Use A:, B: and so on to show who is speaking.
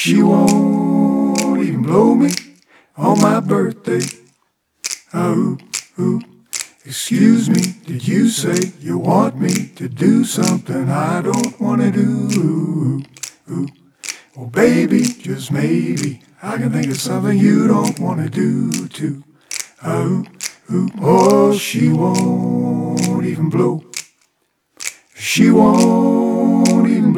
A: She won't even blow me on my birthday. Oh, ooh. Excuse me, did you say you want me to do something I don't want to do? Ooh. Well, baby, just maybe I can think of something you don't want to do too. Oh, ooh. Oh, she won't even blow. She won't